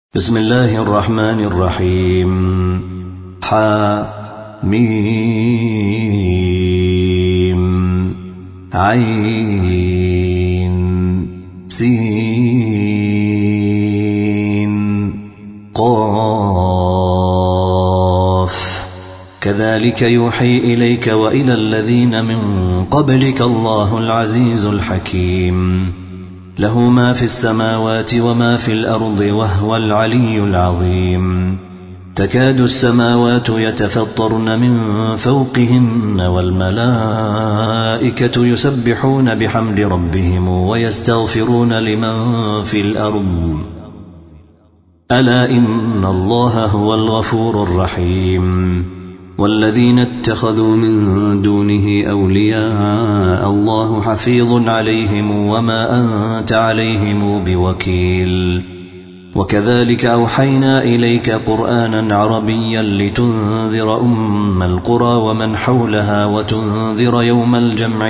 بسم الله الرحمن الرحيم. حميم عين سين قاف كذلك يوحي إليك وإلى الذين من قبلك الله العزيز الحكيم له ما في السماوات وما في الأرض وهو العلي العظيم. تكاد السماوات يتفطرن من فوقهن والملائكة يسبحون بحمد ربهم ويستغفرون لمن في الأرض ألا إن الله هو الغفور الرحيم. والذين اتخذوا من دونه أولياء الله حفيظ عليهم وما أنت عليهم بوكيل. وكذلك أوحينا إليك قرآنا عربيا لتنذر أم القرى ومن حولها وتنذر يوم الجمع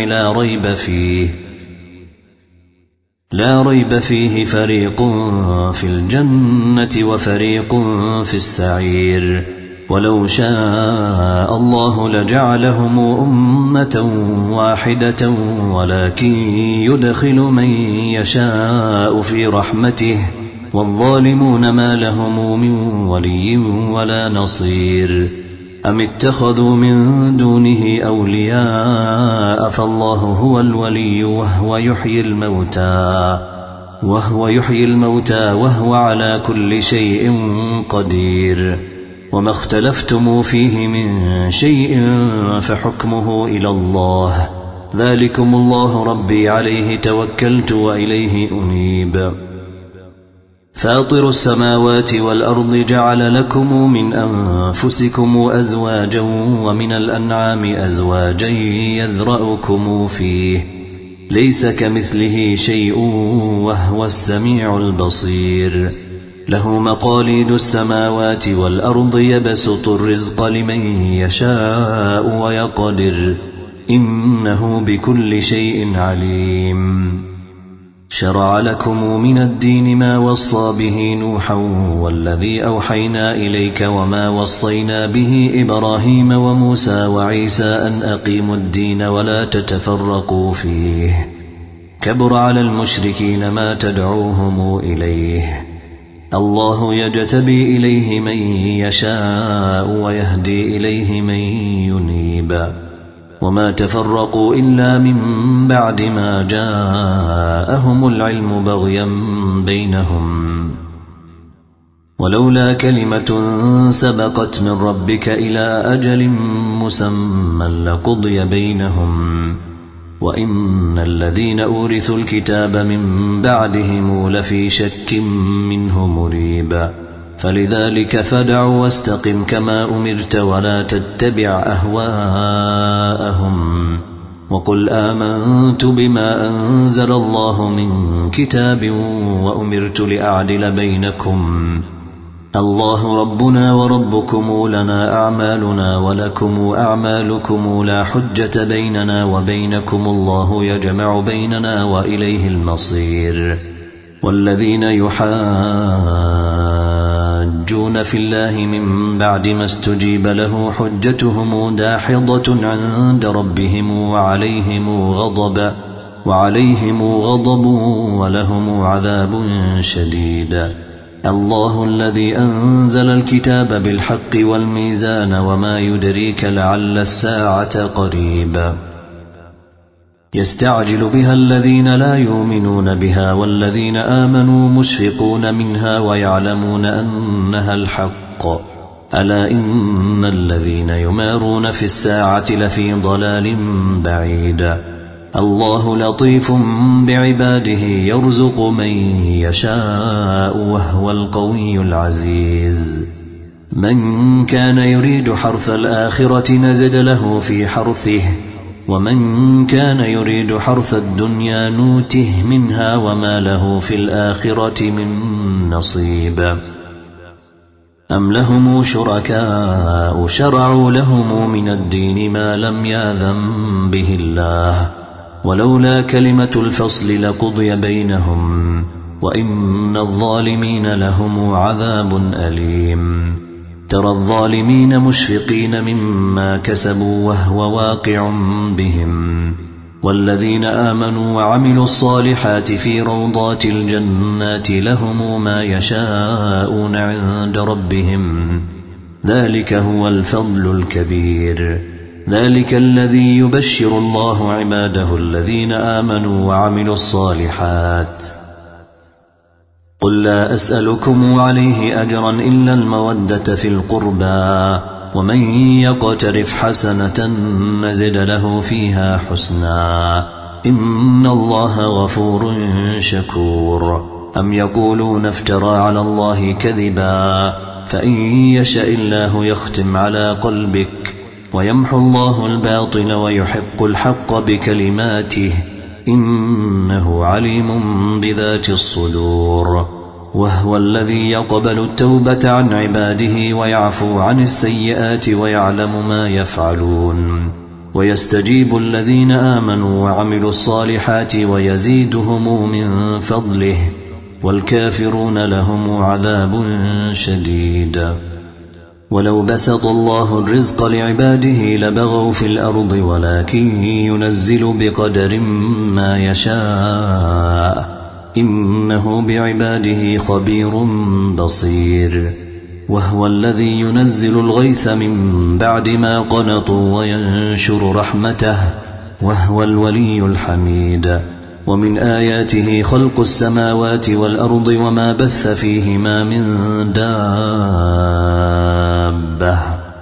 لا ريب فيه فريق في الجنة وفريق في السعير. ولو شاء الله لجعلهم أمة واحدة ولكن يدخل من يشاء في رحمته والظالمون ما لهم من ولي ولا نصير. أم اتخذوا من دونه أولياء فالله هو الولي وهو يحيي الموتى وهو على كل شيء قدير. وما اختلفتم فيه من شيء فحكمه إلى الله ذلكم الله ربي عليه توكلت وإليه أنيب. فاطر السماوات والأرض جعل لكم من أنفسكم أزواجا ومن الأنعام أزواجا يذرأكم فيه ليس كمثله شيء وهو السميع البصير. له مقاليد السماوات والأرض يبسط الرزق لمن يشاء ويقدر إنه بكل شيء عليم. شرع لكم من الدين ما وصى به نوحا والذي أوحينا إليك وما وصينا به إبراهيم وموسى وعيسى أن أقيموا الدين ولا تتفرقوا فيه كبر على المشركين ما تدعوهم إليه. الله يجتبي إليه من يشاء ويهدي إليه من ينيب. وما تفرقوا إلا من بعد ما جاءهم العلم بغيا بينهم ولولا كلمة سبقت من ربك إلى أجل مسمى لقضي بينهم وإن الذين أورثوا الكتاب من بعدهم لفي شك منه مريب. فلذلك فادع واستقم كما أمرت ولا تتبع أهواءهم وقل آمنت بما أنزل الله من كتاب وأمرت لأعدل بينكم الله ربنا وربكم لنا أعمالنا ولكم أعمالكم لا حجة بيننا وبينكم الله يجمع بيننا وإليه المصير. والذين يحاجون في الله من بعد ما استجيب له حجتهم داحضة عند ربهم وعليهم غضب ولهم عذاب شديد. الله الذي أنزل الكتاب بالحق والميزان وما يدريك لعل الساعة قريب. يستعجل بها الذين لا يؤمنون بها والذين آمنوا مشفقون منها ويعلمون أنها الحق ألا إن الذين يمارون في الساعة لفي ضلال بعيد. الله لطيف بعباده يرزق من يشاء وهو القوي العزيز. من كان يريد حرث الآخرة نزد له في حرثه ومن كان يريد حرث الدنيا نوته منها وما له في الآخرة من نصيب. أم لهم شركاء شرعوا لهم من الدين ما لم يأذن به الله ولولا كلمة الفصل لقضي بينهم وإن الظالمين لهم عذاب أليم ترى الظالمين مشفقين مما كسبوا وهو واقع بهم والذين آمنوا وعملوا الصالحات في روضات الجنات لهم ما يشاءون عند ربهم ذلك هو الفضل الكبير ذلك الذي يبشر الله عباده الذين آمنوا وعملوا الصالحات قل لا أسألكم عليه أجرا إلا المودة في القربى ومن يقترف حسنة نزد له فيها حسنا إن الله غفور شكور أم يقولون افترى على الله كذبا فإن يشاء الله يختم على قلبك ويمحو الله الباطل ويحق الحق بكلماته إنه عليم بذات الصدور وهو الذي يقبل التوبة عن عباده ويعفو عن السيئات ويعلم ما يفعلون ويستجيب الذين آمنوا وعملوا الصالحات ويزيدهم من فضله والكافرون لهم عذاب شديد ولو بسط الله الرزق لعباده لبغوا في الأرض ولكن ينزل بقدر ما يشاء إنه بعباده خبير بصير وهو الذي ينزل الغيث من بعد ما قنطوا وينشر رحمته وهو الولي الحميد ومن آياته خلق السماوات والأرض وما بث فيهما من دابة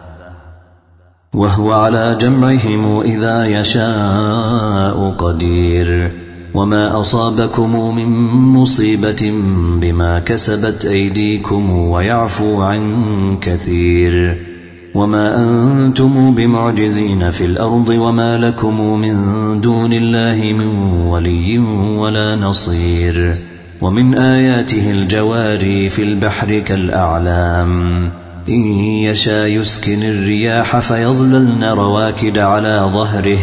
وهو على جمعهم إذا يشاء قدير وما أصابكم من مصيبة بما كسبت أيديكم ويعفو عن كثير وما أنتم بمعجزين في الأرض وما لكم من دون الله من ولي ولا نصير ومن آياته الجواري في البحر كالأعلام إن يشاء يسكن الرياح فيظللن رواكد على ظهره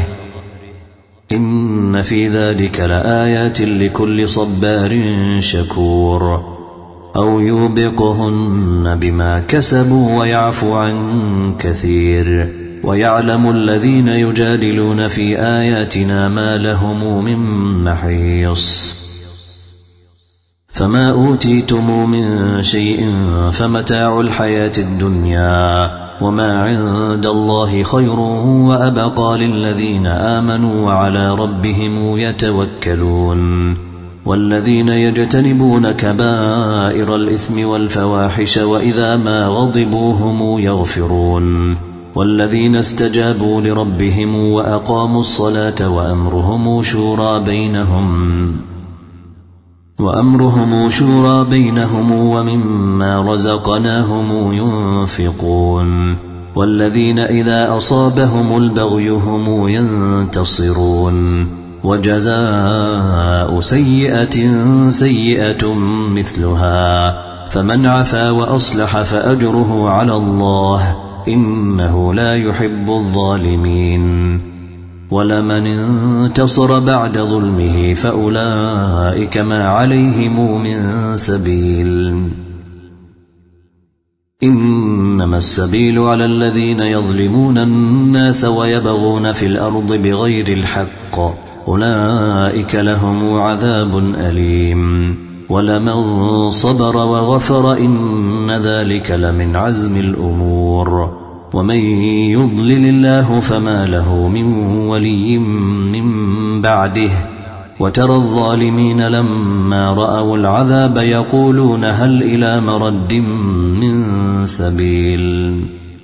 إن في ذلك لآيات لكل صبار شكور أو يوبقهن بما كسبوا ويعفو عن كثير ويعلم الذين يجادلون في آياتنا ما لهم من محيص فما أوتيتم من شيء فمتاع الحياة الدنيا وما عند الله خير وأبقى للذين آمنوا وعلى ربهم يتوكلون والذين يجتنبون كبائر الإثم والفواحش وإذا ما غضبوا هم يغفرون والذين استجابوا لربهم وأقاموا الصلاة وأمرهم شورى بينهم ومما رزقناهم ينفقون والذين إذا أصابهم البغي هم ينتصرون وجزاء سيئة مثلها فمن عفا وأصلح فأجره على الله إنه لا يحب الظالمين ولمن انتصر بعد ظلمه فأولئك ما عليهم من سبيل إنما السبيل على الذين يظلمون الناس ويبغون في الأرض بغير الحق أولئك لهم عذاب أليم ولمن صبر وغفر إن ذلك لمن عزم الأمور ومن يضلل الله فما له من ولي من بعده وترى الظالمين لما رأوا العذاب يقولون هل إلى مرد من سبيل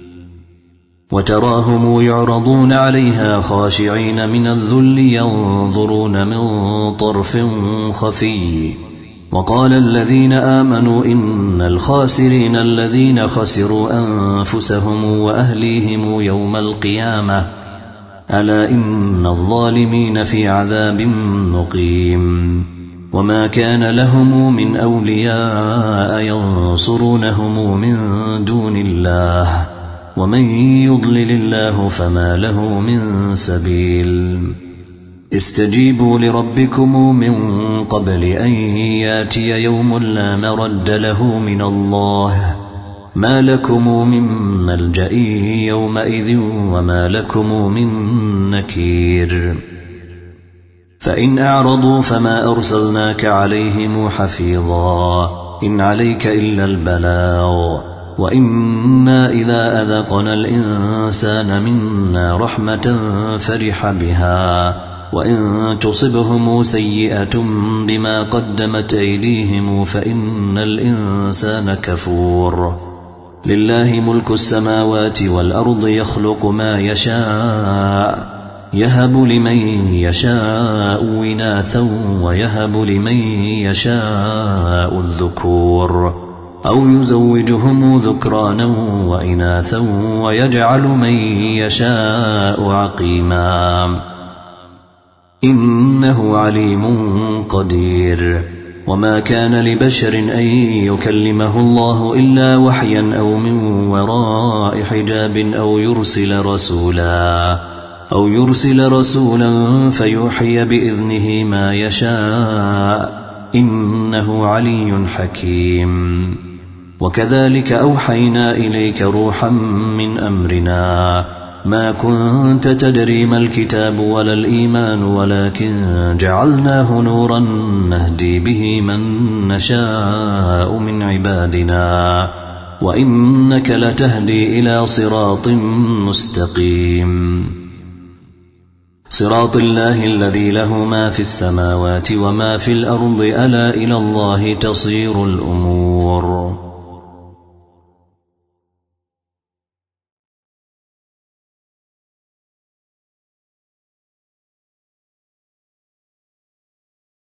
وتراهم يعرضون عليها خاشعين من الذل ينظرون من طرف خفي وقال الذين آمنوا إن الخاسرين الذين خسروا أنفسهم وأهليهم يوم القيامة ألا إن الظالمين في عذاب مقيم وما كان لهم من أولياء ينصرونهم من دون الله ومن يضلل الله فما له من سبيل استجيبوا لربكم من قبل أن ياتي يوم لا مرد له من الله ما لكم من ملجأ يومئذ وما لكم من نكير فإن أعرضوا فما أرسلناك عليهم حفيظا إن عليك إلا البلاغ وإنا إذا أذقنا الإنسان منا رحمة فرح بها وإن تصبهم سيئة بما قدمت أيديهم فإن الإنسان كفور لله ملك السماوات والأرض يخلق ما يشاء يهب لمن يشاء إناثا ويهب لمن يشاء الذكور أو يزوجهم ذكرانا وإناثا ويجعل من يشاء عقيما إنه عليم قدير وما كان لبشر أن يكلمه الله إلا وحيا أو من وراء حجاب أو يرسل رسولا فيوحي بإذنه ما يشاء إنه علي حكيم وكذلك أوحينا إليك روحا من أمرنا ما كنت تدري ما الكتاب ولا الإيمان ولكن جعلناه نورا نهدي به من نشاء من عبادنا وإنك لتهدي إلى صراط مستقيم صراط الله الذي له ما في السماوات وما في الأرض ألا إلى الله تصير الأمور